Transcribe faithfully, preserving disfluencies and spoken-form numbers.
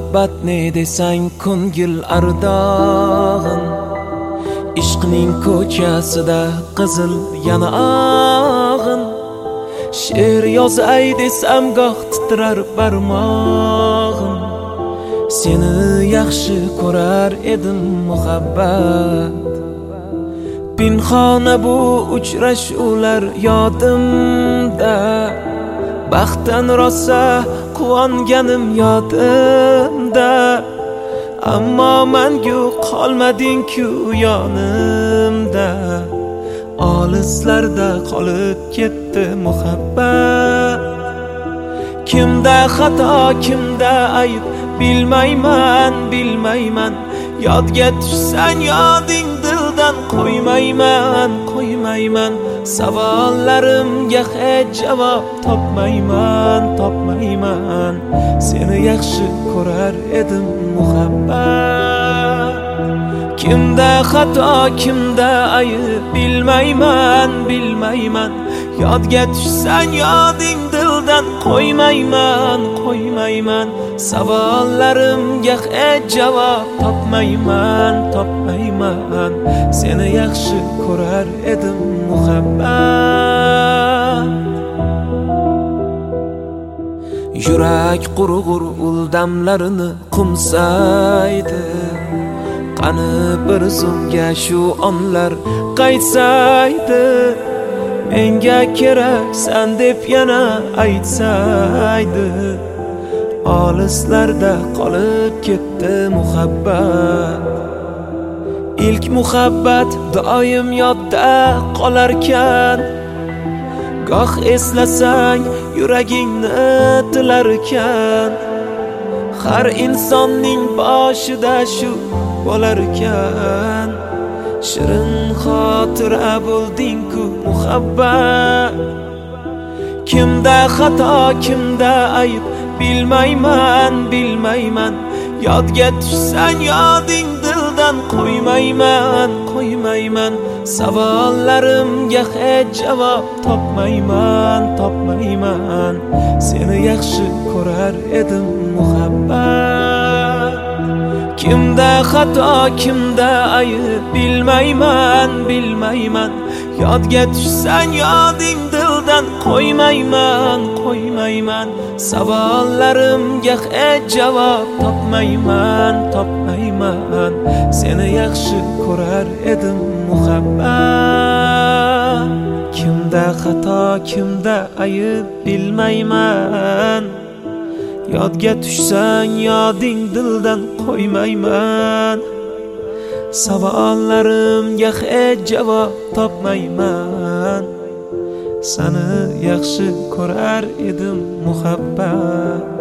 muhabbat ne desang ko'ngil ardog'in, ishqning ko'chasida qizil yanog'in. She'r yozay desam goh titrar barmog'im, seni yaxshi ko'rar edim muhabbat. Pinhona bu uchrashuvlar yodimda, baxtdan rosa quvonganim yodimda. Ammo mangu qolmading-ku yonimda, olislarda qolib ketdi muhabbat. Kimda xato, kimda ayb bilmayman, bilmayman. Yodga tushsang yoding dildan qo'ymayman, qo'ymayman. Savollarimga hech javob topmayman, topmayman. Seni yaxshi ko'rar edim muhabbat. Kimda xato, kimda ayb bilmayman, bilmayman. Yodga tushsang yoding dildan qo'ymayman, qo'ymayman. Savollarimga hech javob topmayman, topmayman. Seni yaxshi ko'rar edim muhabbat. Yurak qurg'ur uldamlarini qumsaydi, qani bir zumga shu onlar qaytsaydi. Menga keraksan deb yana aytsaydi, olislarda qolib ketdi muhabbat. İlk muhabbat doim yodda qolarkan, goh eslasang yuragingni tilarkan. Har insonning boshida shu bo'larkan, shirin xotira bo'lding-ku muhabbat. Kimda xato, kimda ayb bilmayman, bilmayman. Yodga tushsang yoding dildan qo'ymayman, qo'ymayman. Savollarimga hech javob topmayman, topmayman. Seni yaxshi ko'rar edim muhabbat. Kimda xato, kimda ayb bilmayman, bilmayman. Yodga tushsang yoding dildan qo'ymayman, qo'ymayman. Savollarimga hech javob topmayman, topmayman. Seni yaxshi ko'rar edim muhabbat. Kimda xato, kimda ayb bilmayman. Yodga tushsang yoding dildan qo'ymayman. Savollarimga hech javob topmayman. Seni yaxshi ko'rar edim muhabbat.